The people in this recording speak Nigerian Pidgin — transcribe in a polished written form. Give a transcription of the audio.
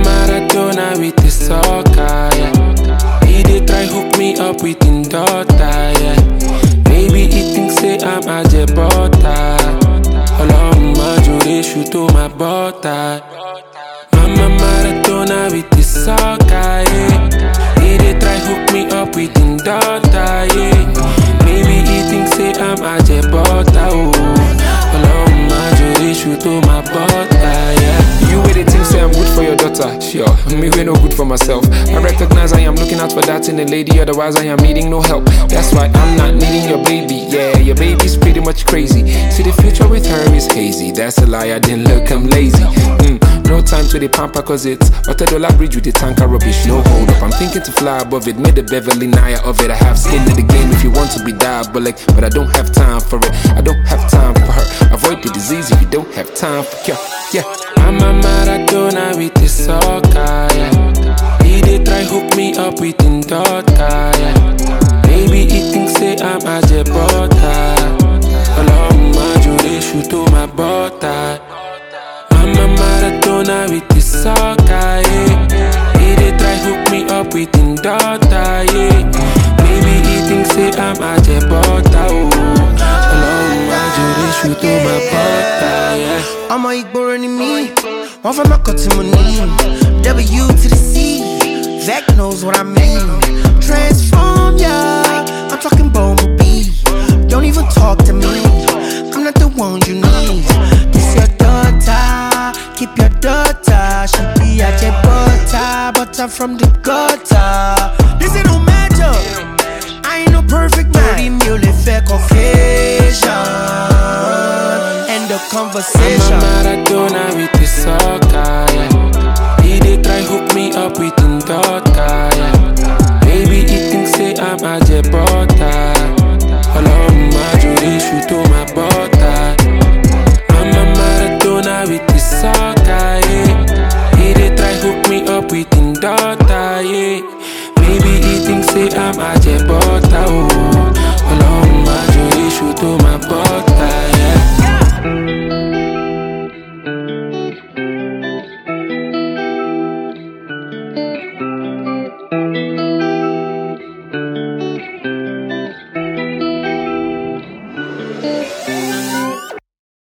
Maradona with the soccer, yeah. He dey try hook me up with him daughter, yeah. Maybe he thinks say I'm a jebota. Olorun Jure shoot to my butter. Mama Maradona with the soccer, yeah. He dey try hook me up with him daughter, yeah. Maybe he thinks say I'm a jebota, oh. Olorun Jure shoot to my butter, yeah. You with the thing say I'm good for your daughter, sure. Me we no good for myself. I recognize I am looking out for that in a lady, otherwise I am needing no help. That's why I'm not needing your baby, yeah. Your baby's pretty much crazy. See the future with her is hazy. That's a lie, I didn't look, I'm lazy. No time to the pamper cause it's $1 bridge with the tanker rubbish, no hold up. I'm thinking to fly above it, made the Beverly Naya of it. I have skin in the game if you want to be diabolic, but I don't have time for it. I don't have time for her. Avoid the disease if you don't have time for cure, yeah. Mama Maradona with the soccer, yeah. He dey try hook me up with him daughter, yeah. Maybe he thinks say I'm a jebota. Olorun Jure shoot to my butter. Mama Maradona with the soccer, yeah. He dey try hook me up with him daughter, yeah. Maybe he thinks say I'm a jebota, oh. Olorun Jure shoot to my butter, yeah. I'm a ignorant in me. One from my cut to my knee. W to the C. Vec knows what I mean. Transform, yeah. I'm talking Bumblebee. Don't even talk to me. I'm not the one you need. This your daughter. Keep your daughter. She be a butter from the gutter. This ain't no matchup. I ain't no perfect man. Mule fake occasion. End of conversation. Mama Maradona with